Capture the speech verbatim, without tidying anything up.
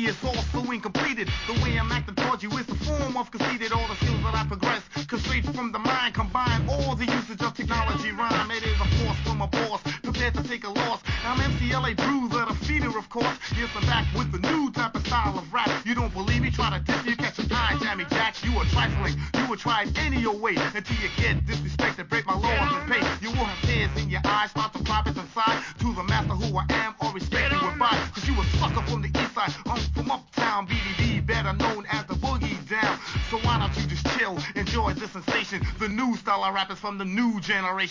me is also incompleted. The way I'm acting towards you is the form of conceited. All the skills that I possess, cause straight from the mind, combine all the usage of technology rhyme. It is a force from a boss, prepared to take a loss. I'm M C L A Bruiser, the feeder, of course. Yes, I'm back with the new type of style of rap. You don't believe me? Try to diss me, catch a eye, Jammy Jack. You are trifling, you will try it any old way until you get disrespected, break my laws and pay. You will have tears in your eyes, start to pop it inside to the master who I am, or respect you would buy. Cause you a sucker from the east side, I'm from uptown, B D D, better known as the Boogie Down. So why don't you just chill, enjoy this sensation? The new style of rap is from the new generation.